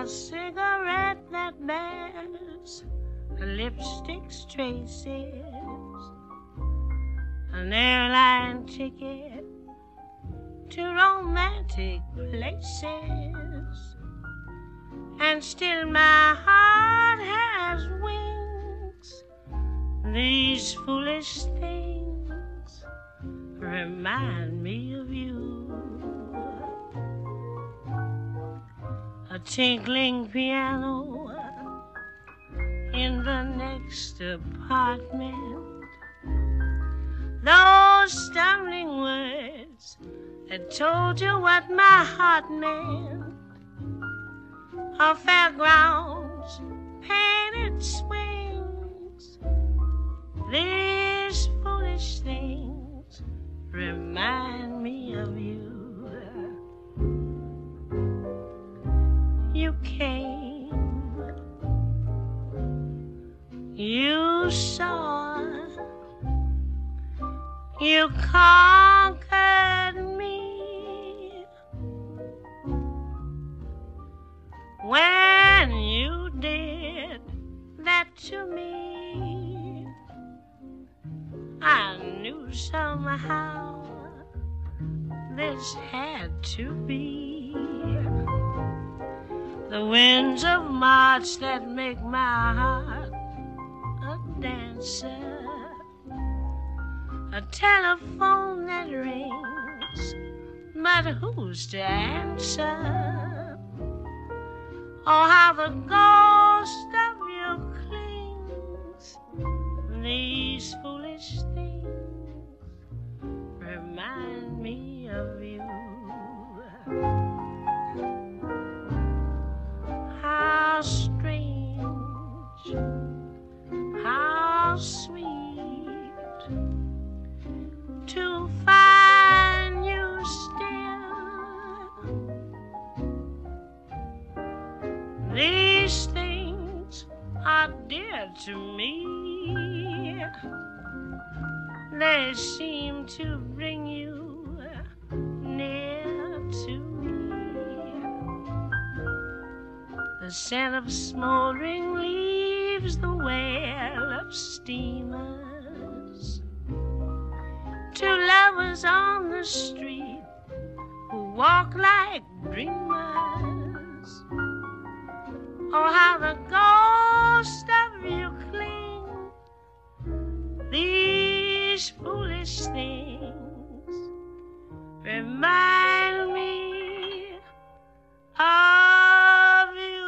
cigarette that bears a lipstick's traces, an airline ticket to romantic places, and still my heart has wings. These foolish things remind me of you. A tinkling piano in the next apartment, those stumbling words that told you what my heart meant, our fairgrounds, painted swings, these foolish things remind me of you. You came, you saw, you conquered me. When you did that to me, I knew somehow this had to be. The winds of March that make my heart a dancer, a telephone that rings, but who's to answer? Oh, how the ghost of you clings. These foolish things remind me of you. How strange, how sweet to find you still. These things are dear to me. They seem to bring you near to me. The scent of smoldering leaves, the wail of steamers, two lovers on the street who walk like dreamers. Oh, how the ghost of you cling. These foolish things remind me of you.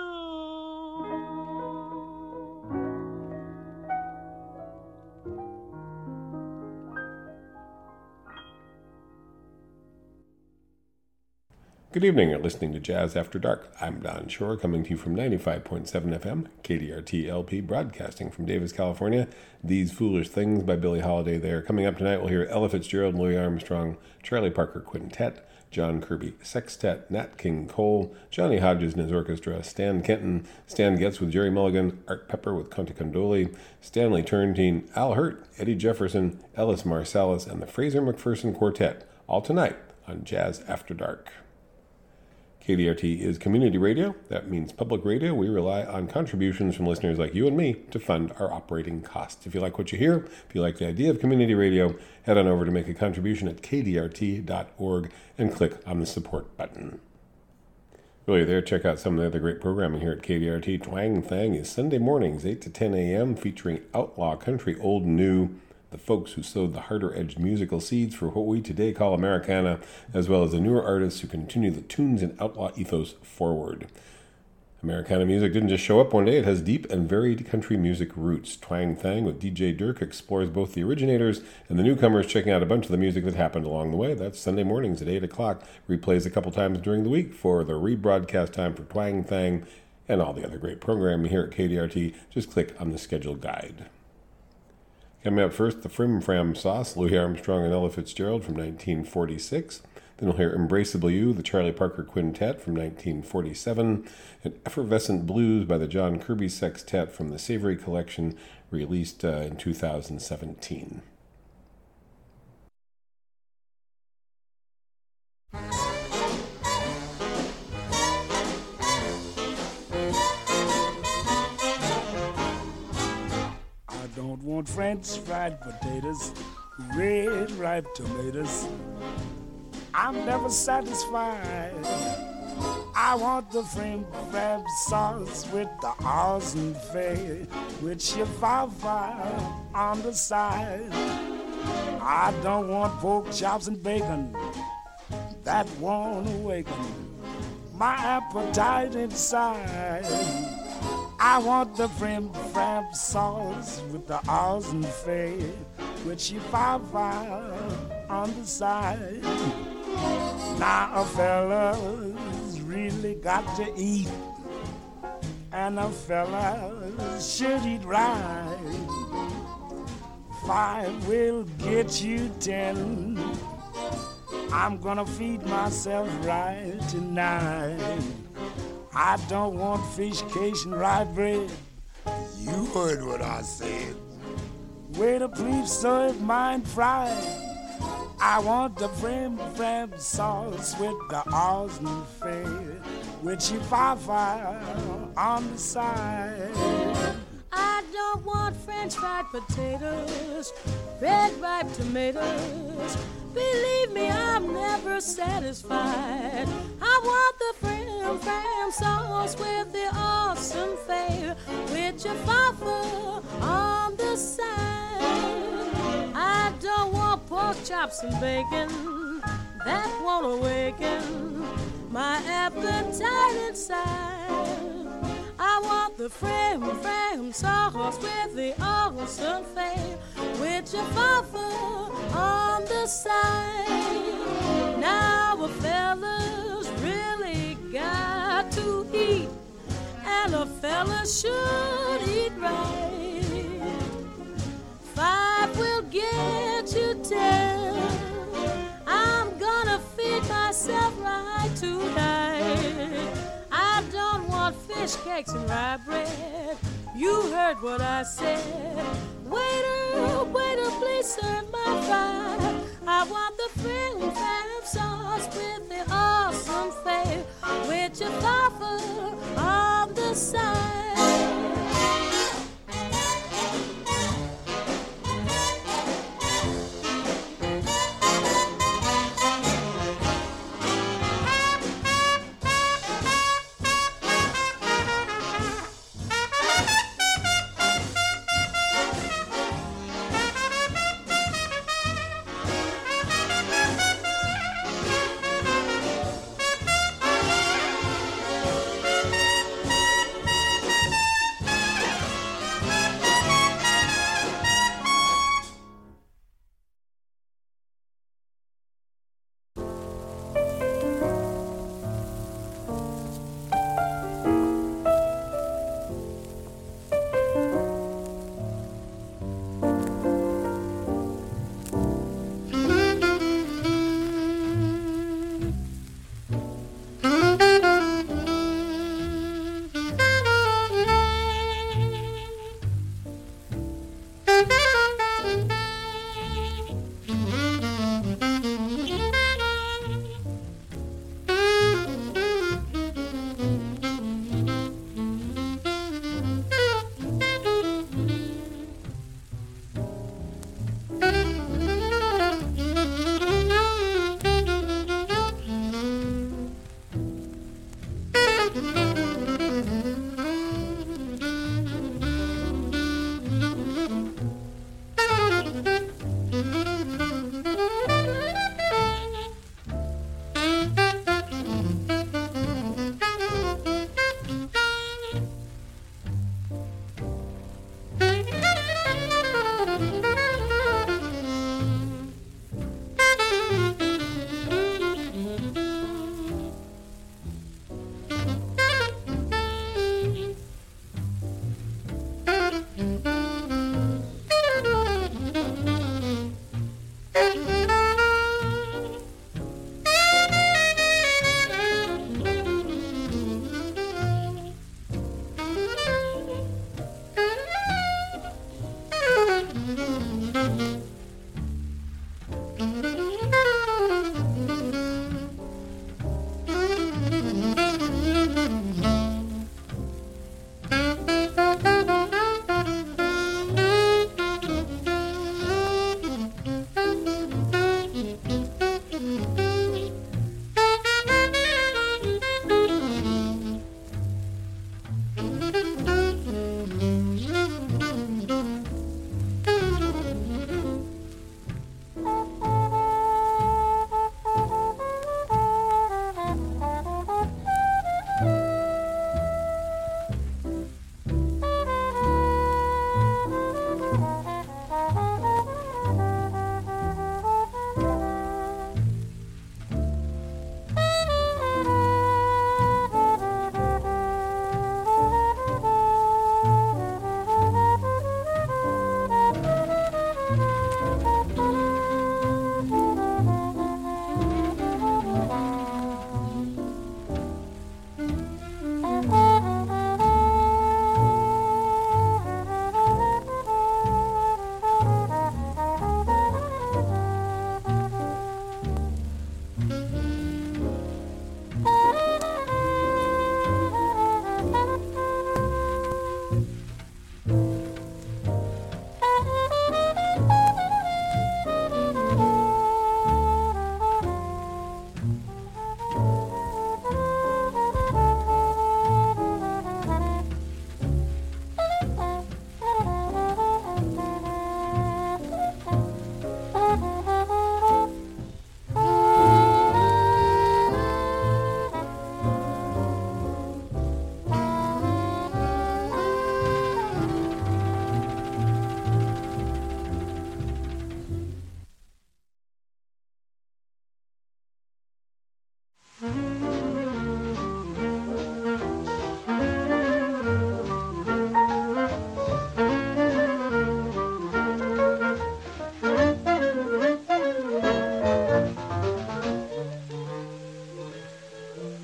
Good evening, you're listening to Jazz After Dark. I'm Don Shore, coming to you from 95.7 FM, KDRT LP, broadcasting from Davis, California. These Foolish Things by Billie Holiday there. Coming up tonight, we'll hear Ella Fitzgerald, Louis Armstrong, Charlie Parker Quintet, John Kirby Sextet, Nat King Cole, Johnny Hodges and his orchestra, Stan Kenton, Stan Getz with Jerry Mulligan, Art Pepper with Conte Condoli, Stanley Turrentine, Al Hurt, Eddie Jefferson, Ellis Marsalis, and the Fraser McPherson Quartet. All tonight on Jazz After Dark. KDRT is community radio. That means public radio. We rely on contributions from listeners like you and me to fund our operating costs. If you like what you hear, if you like the idea of community radio, head on over to make a contribution at kdrt.org and click on the support button. While you're there, check out some of the other great programming here at KDRT. Twang Thang is Sunday mornings, 8 to 10 a.m., featuring outlaw country, old and new, the folks who sowed the harder-edged musical seeds for what we today call Americana, as well as the newer artists who continue the tunes and outlaw ethos forward. Americana music didn't just show up one day, it has deep and varied country music roots. Twang Thang with DJ Dirk explores both the originators and the newcomers, checking out a bunch of the music that happened along the way. That's Sunday mornings at 8 o'clock. Replays a couple times during the week for the rebroadcast time for Twang Thang and all the other great programming here at KDRT. Just click on the schedule guide. Coming up first, the Frim Fram Sauce, Louis Armstrong and Ella Fitzgerald from 1946. Then we'll hear Embraceable You, the Charlie Parker Quintet from 1947. And Effervescent Blues by the John Kirby Sextet from the Savory Collection, released in 2017. don't want French fried potatoes, red ripe tomatoes. I'm never satisfied. I want the frame crab sauce with the awesome fay, with chihuahua on the side. I don't want pork chops and bacon, that won't awaken my appetite inside. I want the frame crab sauce with the awesome fay, with chihuahua on the side. Now a fella's really got to eat, and a fella should eat right. 5 will get you 10. I'm gonna feed myself right tonight. I don't want fish cakes and rye bread. You heard what I said. Waiter, please serve mine fried. I want the frame crab sauce with the awesome fare, with chihuahua on the side. I don't want French fried potatoes, red ripe tomatoes. Believe me, I'm never satisfied. I want the fram sauce with the awesome fare, with chihuahua on the side. I don't want pork chops and bacon, that won't awaken my appetite inside. I want the frame sauce with the awesome fare, with chihuahua on the side. Now a fella's really got to eat, and a fella should eat right. 5 will get you 10. I'm gonna feed myself right tonight. I don't want fish cakes and rye bread. You heard what I said. Waiter, please serve my fry. I want the frame crab sauce with the awesome fare, with your papa on the side.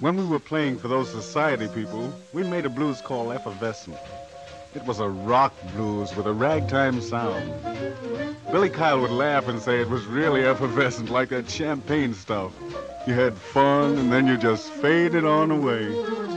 When we were playing for those society people, we made a blues called Effervescent. It was a rock blues with a ragtime sound. Billy Kyle would laugh and say it was really effervescent, like that champagne stuff. You had fun, and then you just faded on away.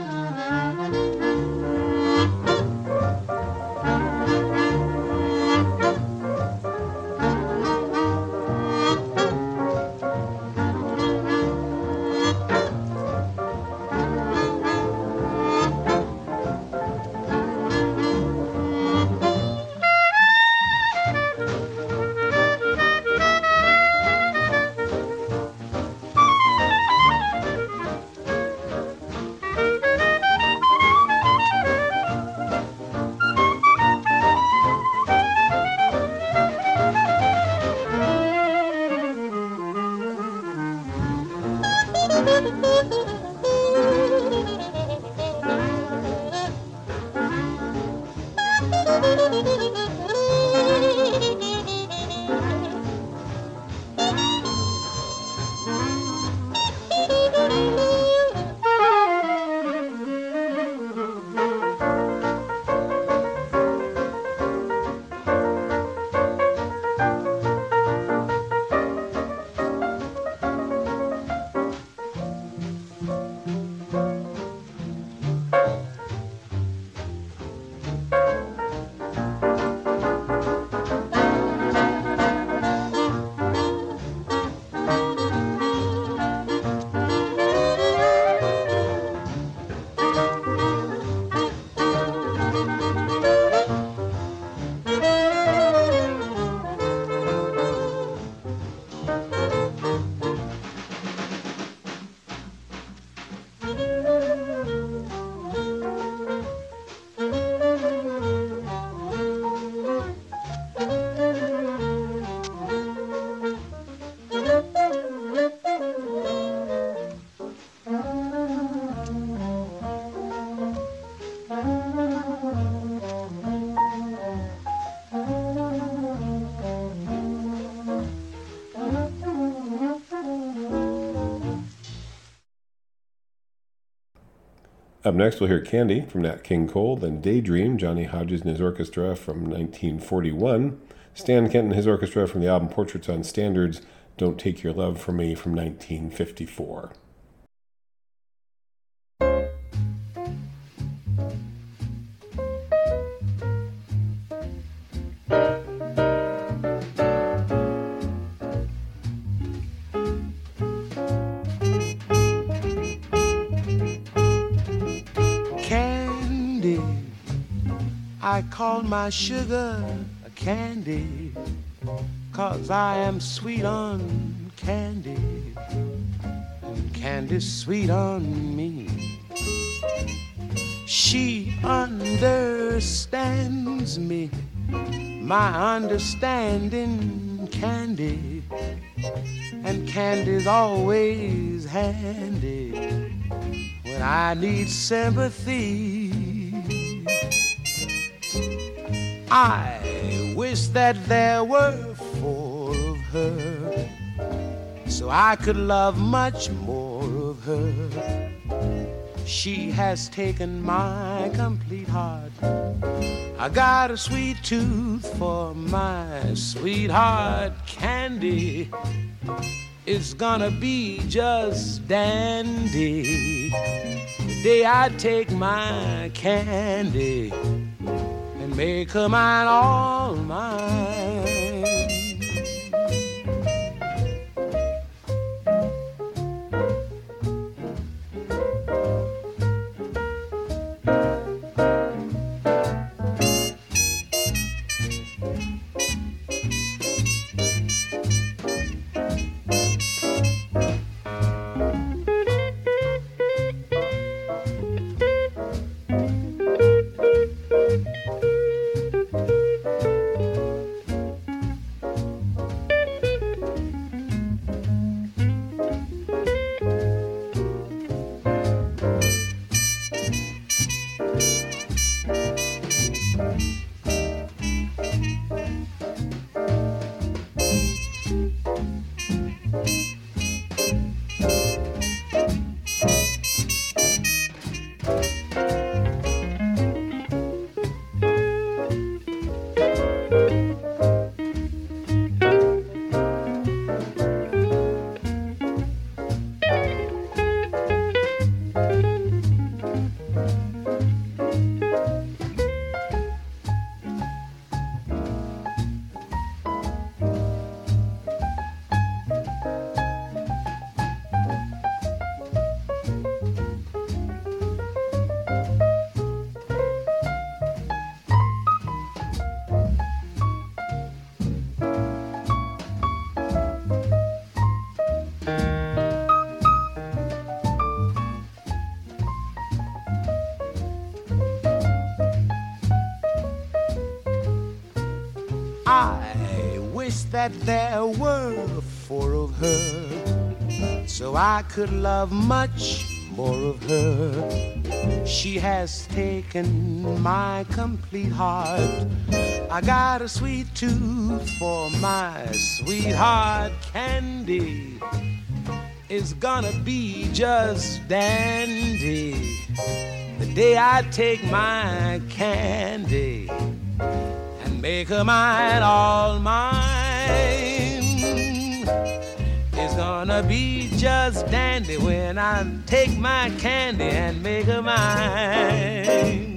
Up next, we'll hear Candy from Nat King Cole, then Daydream, Johnny Hodges and his orchestra from 1941, Stan Kenton and his orchestra from the album Portraits on Standards, Don't Take Your Love From Me from 1954. I call my sugar a candy, 'cause I am sweet on candy, and candy's sweet on me. She understands me, my understanding candy, and candy's always handy when I need sympathy. I wish that there were 4 of her, so I could love much more of her. She has taken my complete heart. I got a sweet tooth for my sweetheart. Candy is gonna be just dandy the day I take my candy and make her mine, all mine. I wish that there were 4 of her, so I could love much more of her. She has taken my complete heart. I got a sweet tooth for my sweetheart. Candy is gonna be just dandy the day I take my Candy and make her mine, all mine. It's gonna be just dandy when I take my Candy and make her mine.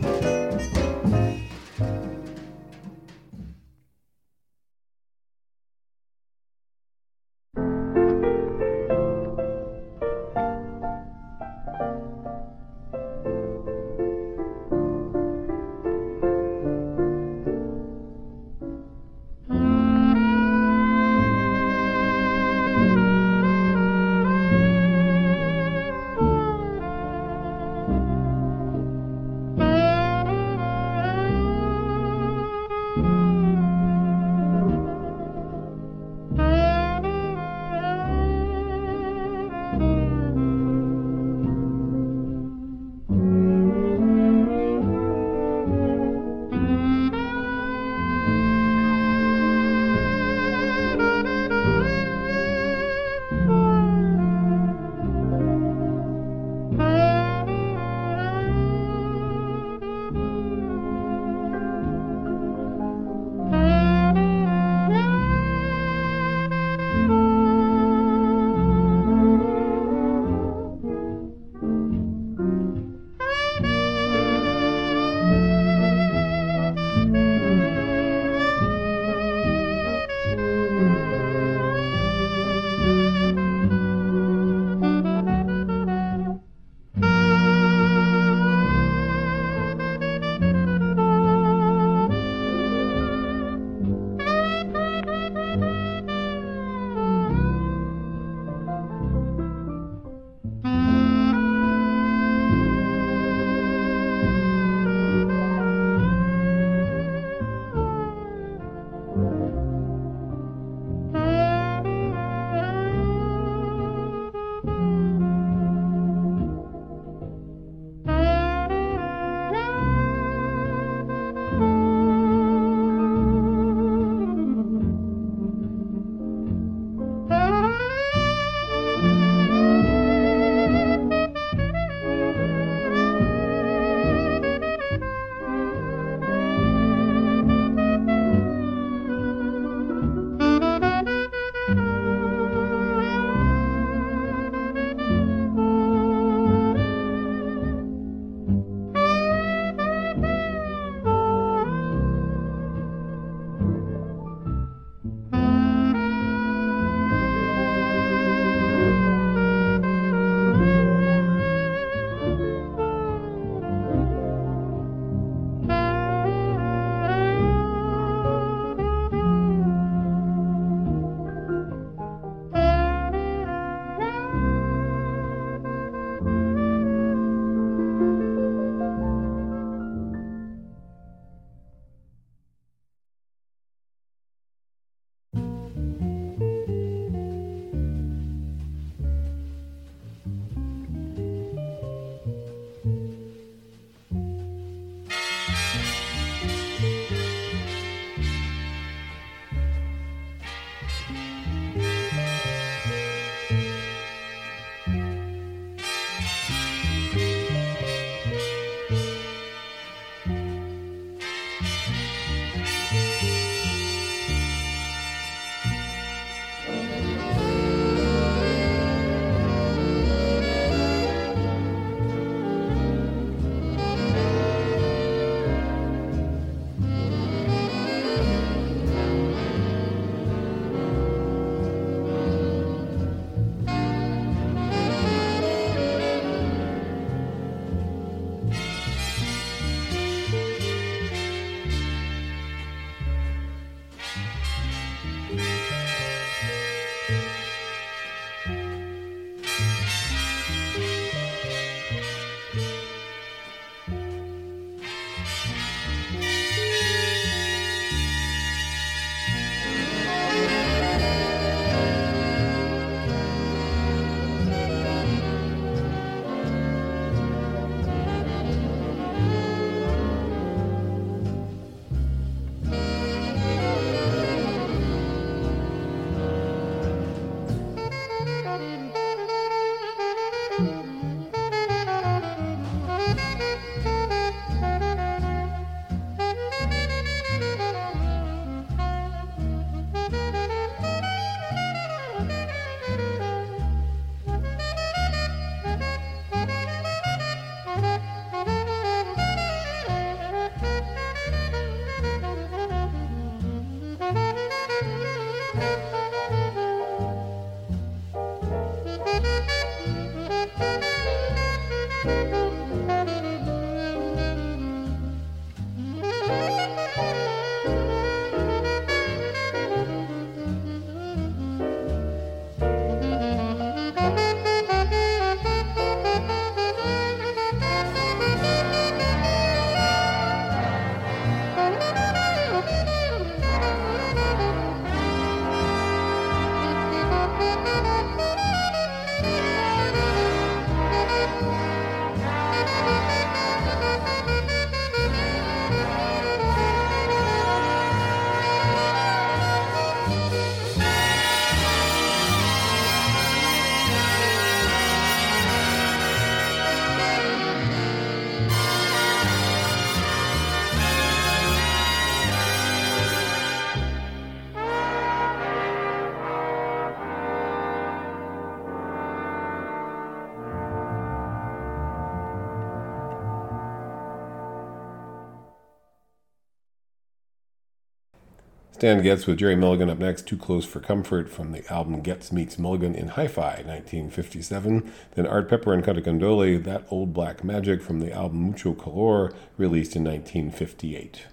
Stan Getz with Jerry Mulligan up next, Too Close for Comfort, from the album Getz Meets Mulligan in Hi-Fi, 1957. Then Art Pepper and Cantacandole, That Old Black Magic, from the album Mucho Color, released in 1958.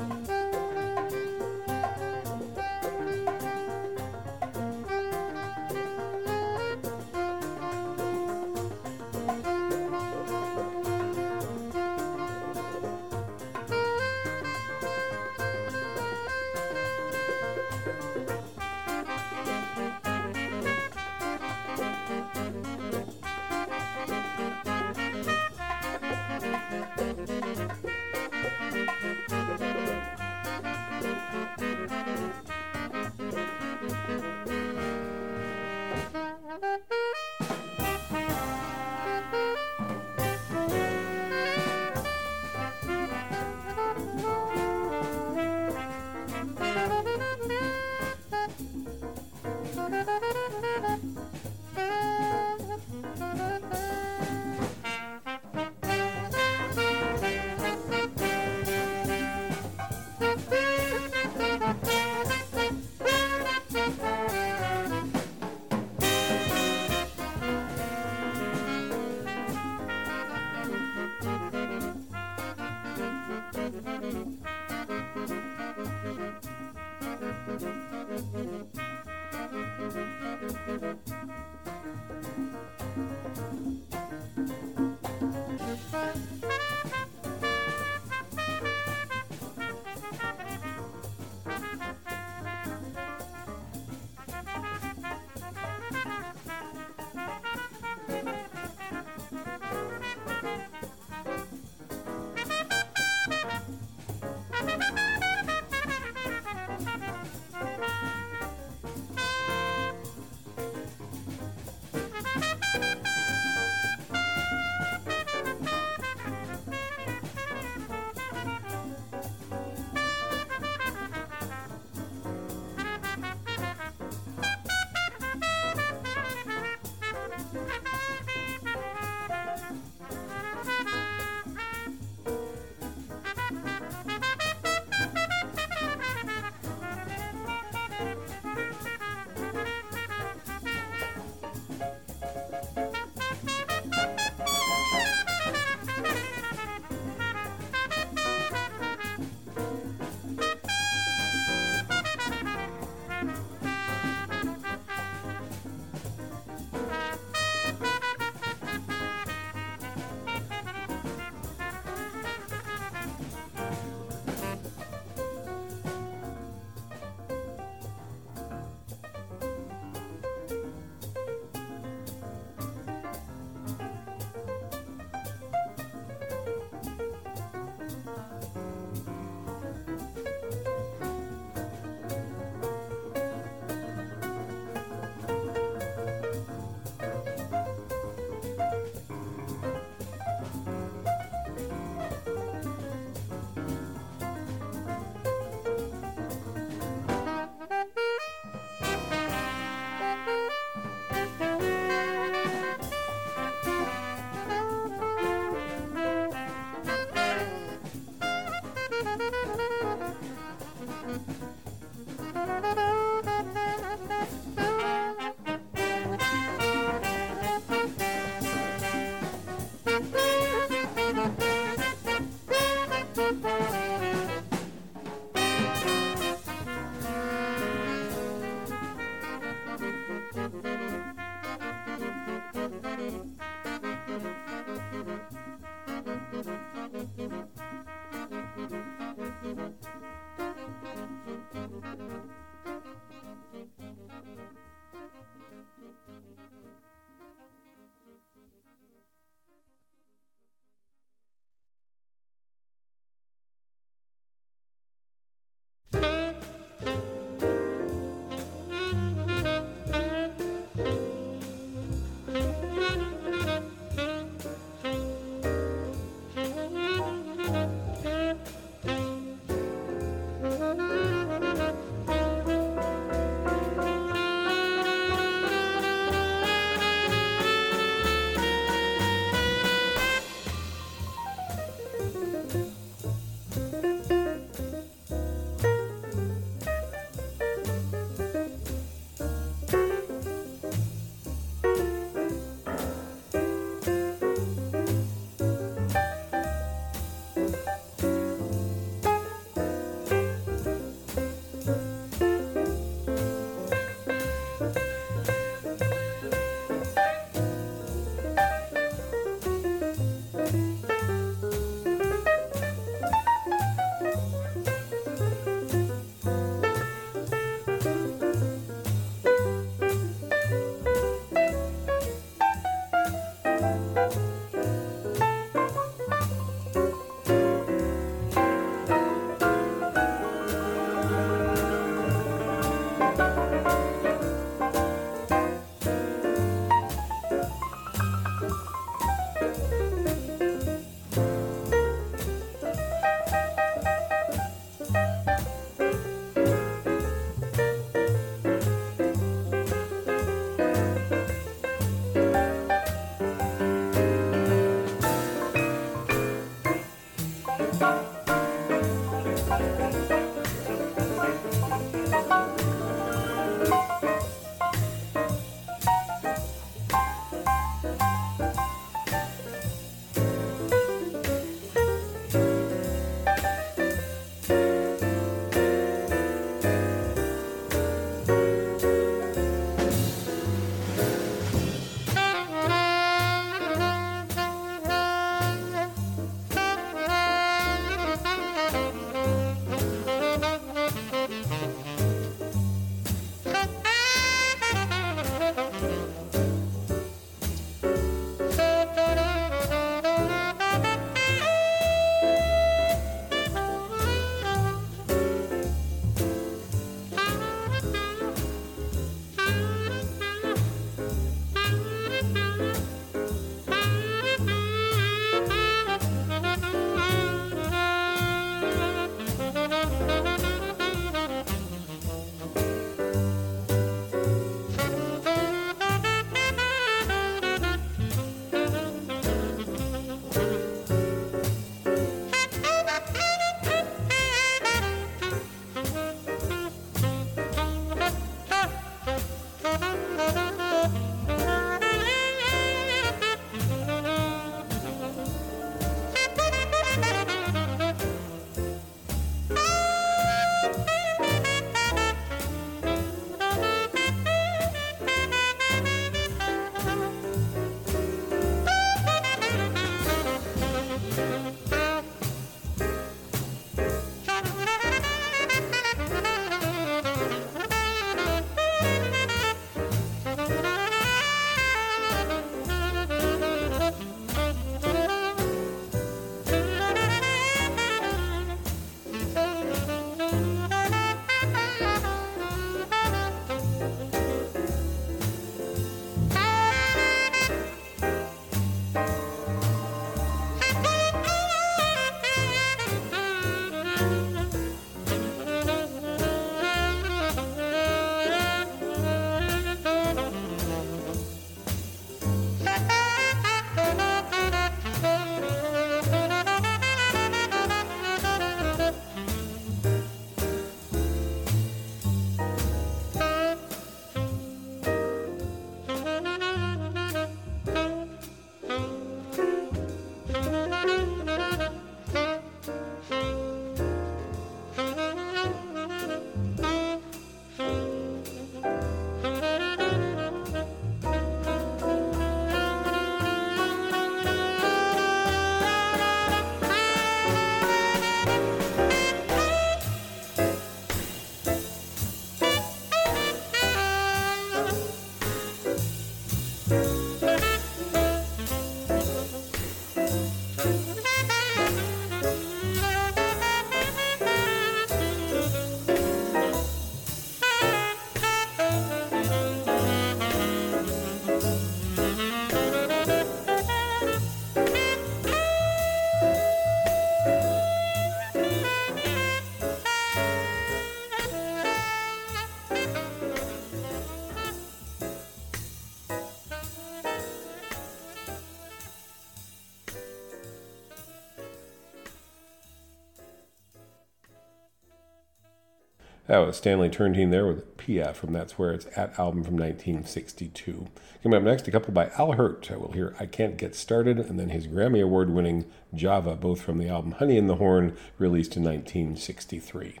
That was Stanley Turrentine there with Pia from That's Where It's At album from 1962. Coming up next, a couple by Al Hirt. We'll hear I Can't Get Started, and then his Grammy Award-winning Java, both from the album Honey in the Horn, released in 1963.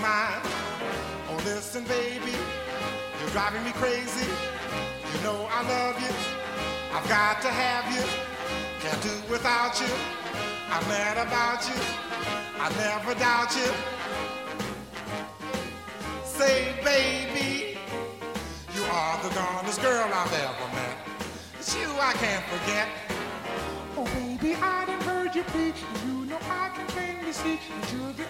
mine. Oh, listen, baby, you're driving me crazy. You know I love you. I've got to have you. Can't do without you. I'm mad about you. I never doubt you. Say, baby, you are the darndest girl I've ever met. It's you I can't forget. Oh, baby, I done heard you plea. You know I can plainly see that you're the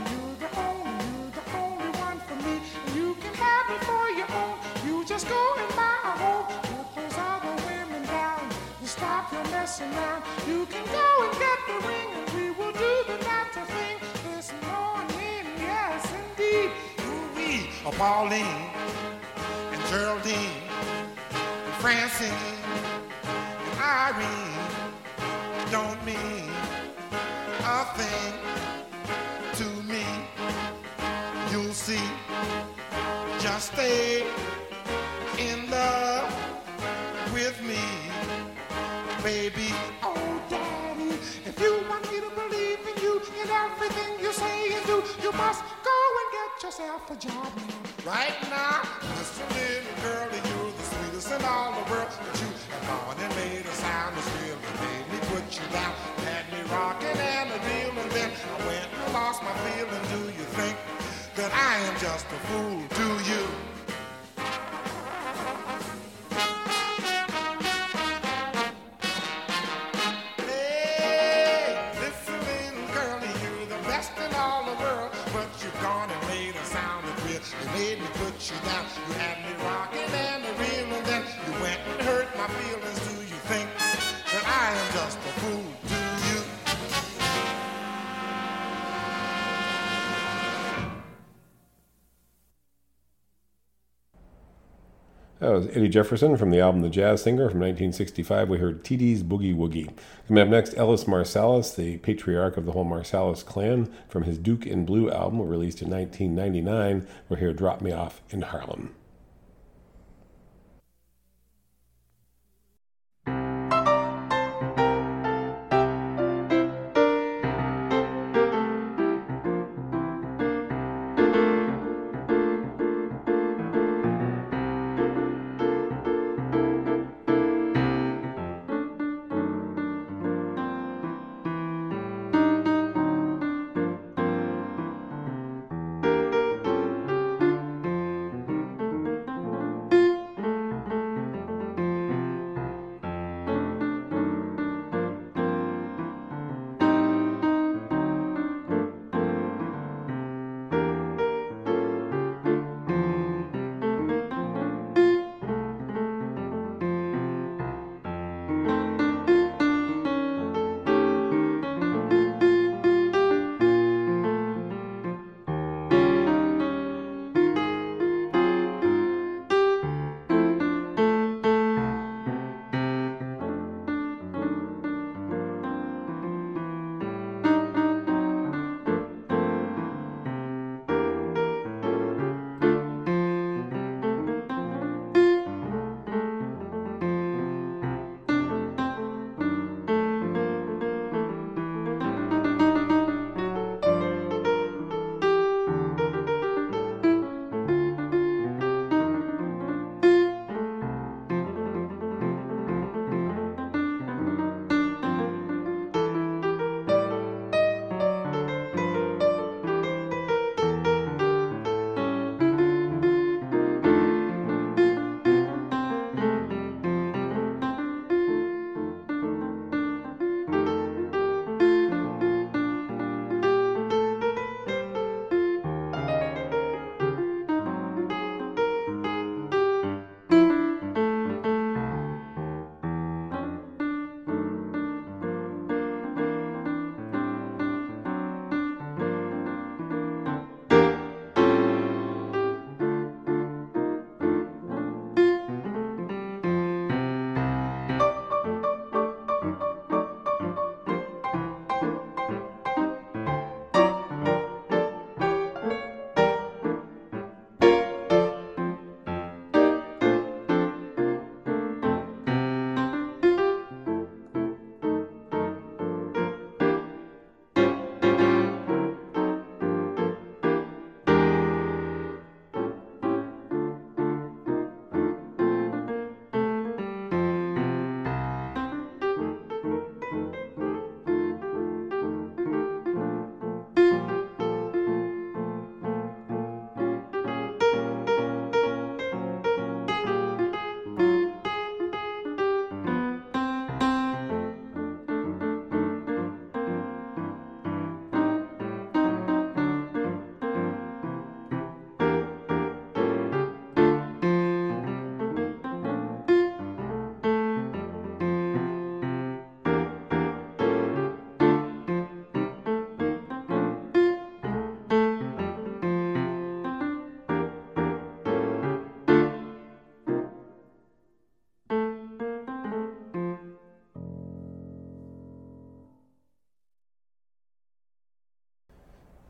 only one for me. And you can have me for your own. You just go and buy a home. Put those other women down. You stop your messing around. You can go and get the ring, and we will do the natural thing this morning. Yes, indeed. Ooh-wee, oh, Pauline and Geraldine and Francine and Irene don't mean a thing to me. You'll see, just stay in love with me, baby. Oh, Daddy, if you want me to believe in you in everything you say and do, you must go and get yourself a job now. Right now, listen, little girlie, you're the sweetest in all the world. But you have gone and made a sound that's real. You made me put you down, had me rocking and a reel, and then I went and lost my feeling. Do you think that I am just a fool? Do you? Hey, listen, little girlie, you're the best in all the world. But you've gone and made a sound that's real. You made me put you down. You had me rocking and a reel, and then you went and hurt my feelings. Do you think that I am just a fool? Do you? That was Eddie Jefferson from the album The Jazz Singer from 1965. We heard TD's Boogie Woogie. Coming up next, Ellis Marsalis, the patriarch of the whole Marsalis clan, from his Duke in Blue album released in 1999. We'll hear Drop Me Off in Harlem.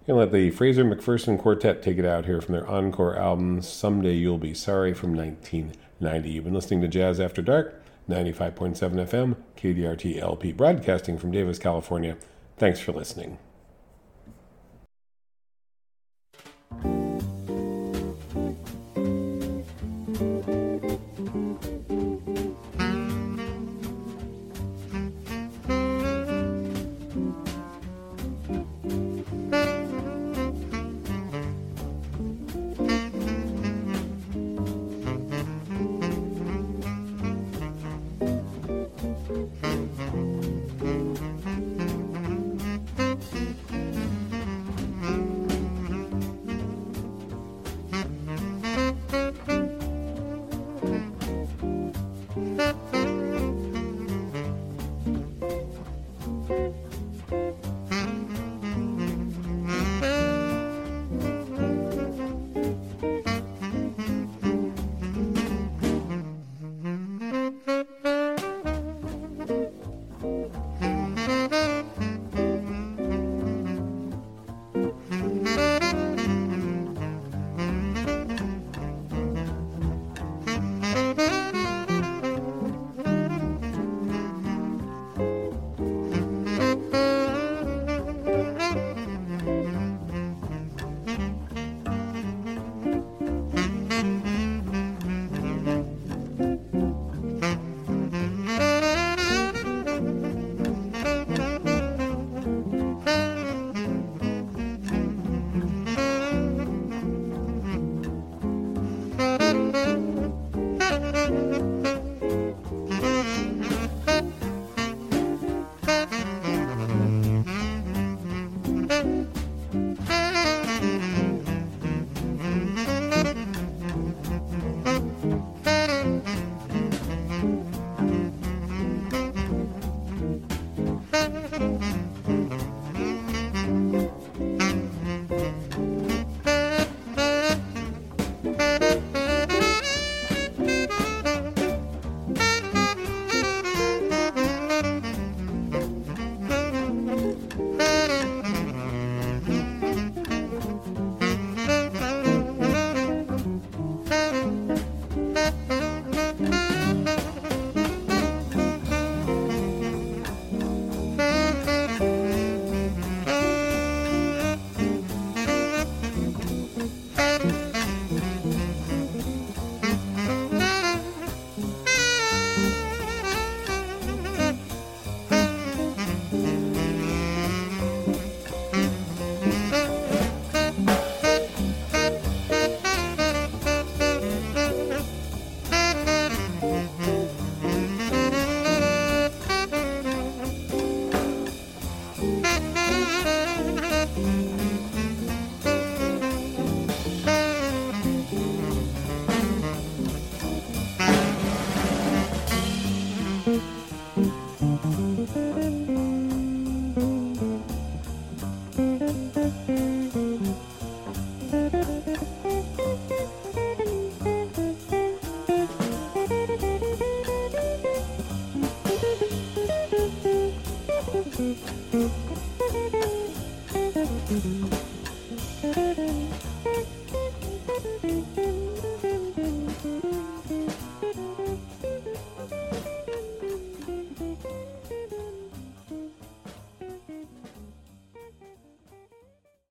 Gonna let the Fraser McPherson Quartet take it out here from their encore album, Someday You'll Be Sorry, from 1990. You've been listening to Jazz After Dark, 95.7 FM, KDRT LP, broadcasting from Davis, California. Thanks for listening.